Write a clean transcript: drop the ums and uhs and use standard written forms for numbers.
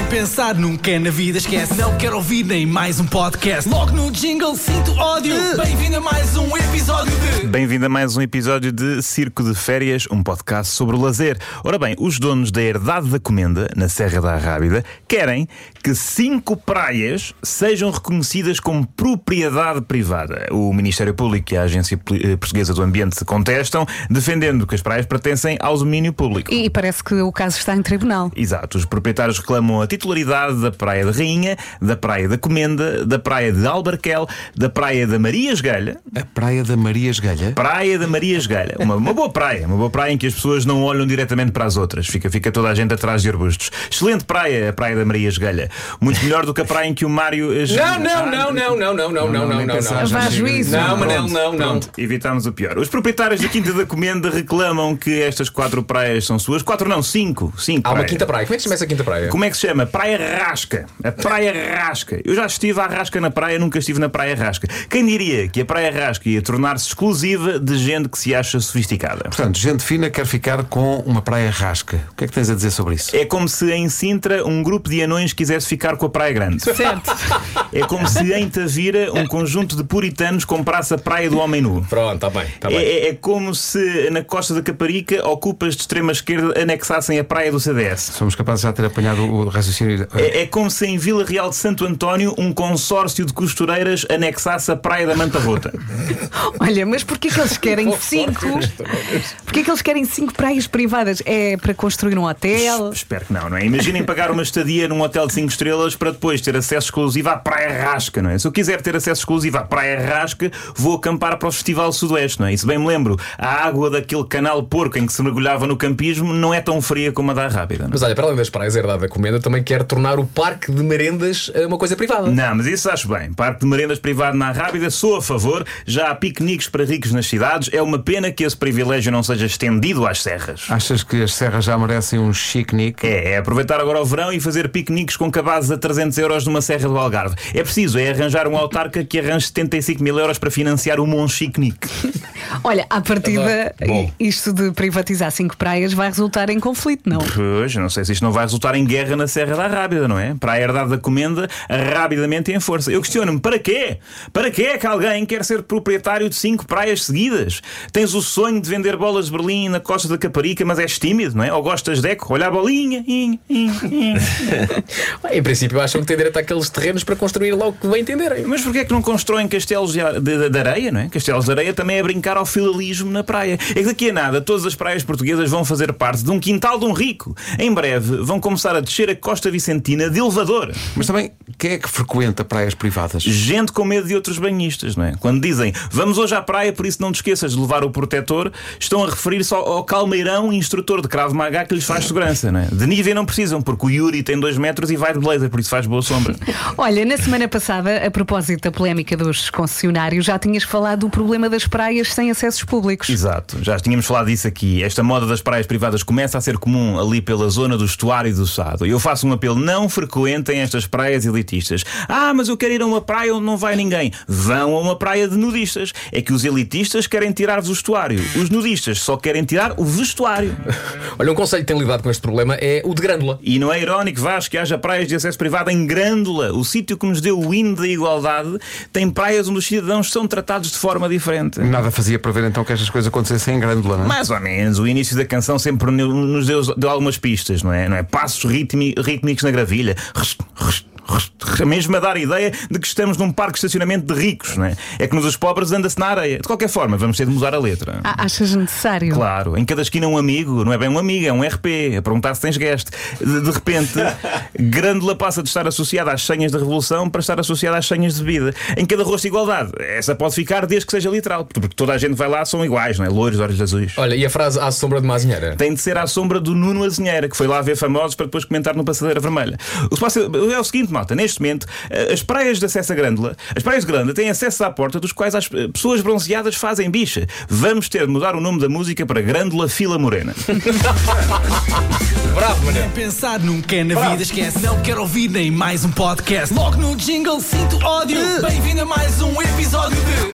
pensar nunca na vida, esquece. Não quero ouvir nem mais um podcast. Logo no jingle sinto ódio. Bem-vindo a mais um episódio de... Bem-vindo a mais um episódio de Circo de Férias, um podcast sobre o lazer. Ora bem, os donos da Herdade da Comenda, na Serra da Arrábida, querem que 5 praias sejam reconhecidas como propriedade privada. O Ministério Público e a Agência Portuguesa do Ambiente contestam, defendendo que as praias pertencem ao domínio público. E parece que o caso está em tribunal. Exato, os proprietários reclamam a titularidade da Praia da Rainha, da Praia da Comenda, da Praia de Albarquel, da Praia da Maria Esguelha. A Praia da Maria Esguelha? Praia da Maria Esguelha. Uma boa praia em que as pessoas não olham diretamente para as outras. Fica toda a gente atrás de arbustos. Excelente praia, a Praia da Maria Esguelha. Muito melhor do que a praia em que o Mário... Não. Vá a juízo. Não, Manel, não. Evitámos o pior. Os proprietários da Quinta da Comenda reclamam que estas 4 praias são suas. 4 não, 5. Há uma quinta praia. Como é que se chama essa quinta praia? Como é que se chama? Praia Rasca. A Praia Rasca. Eu já estive à Rasca na praia, nunca estive na Praia Rasca. Quem diria que a Praia Rasca ia tornar-se exclusiva de gente que se acha sofisticada? Portanto, gente fina quer ficar com uma praia rasca. O que é que tens a dizer sobre isso? É como se em Sintra um grupo de anões quisesse ficar com a Praia Grande. Certo. É como se em Tavira um conjunto de puritanos comprasse a Praia do Homem Nu. Pronto, está bem. É como se na Costa da Caparica ocupas de extrema esquerda anexassem a Praia do CDS. Somos capazes de já ter apanhado o raciocínio. É como se em Vila Real de Santo António um consórcio de costureiras anexasse a Praia da Manta Rota. Olha, mas porquê que eles querem 5? Porquê que eles querem 5 praias privadas? É para construir um hotel? Espero que não é? Imaginem pagar uma estadia num hotel de 5 estrelas para depois ter acesso exclusivo à Praia Rasca, não é? Se eu quiser ter acesso exclusivo à Praia Rasca, vou acampar para o Festival Sudoeste, não é? E se bem me lembro, a água daquele canal porco em que se mergulhava no campismo não é tão fria como a da Arrábida. Mas olha, para além das praias, a Herdade da Comenda também quer tornar o parque de merendas uma coisa privada. Não, mas isso acho bem. Parque de merendas privado na Arrábida, sou a favor. Já há piqueniques para ricos nas cidades. É uma pena que esse privilégio não seja estendido às serras. Achas que as serras já merecem um chiquenique? É aproveitar agora o verão e fazer piqueniques com cabazes a 300 euros numa serra do Algarve. É preciso arranjar um autarca que arranje 75 mil euros para financiar o Monchiquenique. Olha, à partida, isto de privatizar 5 praias vai resultar em conflito, não? Pois, não sei se isto não vai resultar em guerra na Serra da Arrábida, não é? Para a Herdade da Comenda, rapidamente e em força. Eu questiono-me, para quê? Para quê é que alguém quer ser proprietário de 5 praias seguidas? Tens o sonho de vender bolas de Berlim na Costa da Caparica, mas és tímido, não é? Ou gostas de eco? Olha a bolinha. Em princípio acham que têm direito àqueles terrenos para construir logo que bem entenderem. Mas porquê é que não constroem castelos de areia, não é? Castelos de areia também é brincar ao filalismo na praia. É que daqui a nada todas as praias portuguesas vão fazer parte de um quintal de um rico. Em breve vão começar a descer a Costa Vicentina de elevador. Mas também, quem é que frequenta praias privadas? Gente com medo de outros banhistas, não é? Quando dizem vamos hoje à praia, por isso não te esqueças de levar o protetor, estão a referir-se ao calmeirão instrutor de Krav Maga que lhes faz segurança, não é? De Nívea não precisam, porque o Yuri tem 2 metros e vai de blazer, por isso faz boa sombra. Olha, na semana passada, a propósito da polémica dos concessionários, já tinhas falado do problema das praias sem acessos públicos. Exato, já tínhamos falado disso aqui. Esta moda das praias privadas começa a ser comum ali pela zona do estuário do Sado. Eu faço um apelo, não frequentem estas praias elitistas. Mas eu quero ir a uma praia onde não vai ninguém. Vão a uma praia de nudistas. É que os elitistas querem tirar-vos o estuário. Os nudistas só querem tirar o vestuário. Olha, um conselho que tem lidado com este problema é o de Grândola. E não é irónico, Vasco, que haja praias de acesso privado em Grândola. O sítio que nos deu o hino da igualdade tem praias onde os cidadãos são tratados de forma diferente. Nada fazia prever então que estas coisas acontecessem em Grândola, não é? Mais ou menos. O início da canção sempre nos deu algumas pistas, não é? Passos rítmicos na gravilha. Mesmo a dar a ideia de que estamos num parque de estacionamento de ricos, não é? É que nos pobres anda-se na areia. De qualquer forma, vamos ter de mudar a letra. Achas necessário? Claro, em cada esquina um amigo. Não é bem um amigo, é um RP. A perguntar se tens guest. De repente, Grândola passa de estar associada às senhas da Revolução para estar associada às senhas de vida. Em cada rosto igualdade. Essa pode ficar desde que seja literal, porque toda a gente vai lá, são iguais, não é? Loiros, olhos azuis. Olha, e a frase à sombra de uma azinheira? Tem de ser à sombra do Nuno Azinheira, que foi lá ver famosos para depois comentar no Passadeira Vermelha. O que se passa é o seguinte, malta. Neste momento, as praias de acesso a Grândola, as praias de Grândola têm acesso à porta dos quais as pessoas bronzeadas fazem bicha. Vamos ter de mudar o nome da música para Grândola Fila Morena. Bravo, Manel. Nem pensar nunca na vida, esquece. Não quero ouvir nem mais um podcast. Logo no jingle sinto ódio. Bem-vindo a mais um episódio de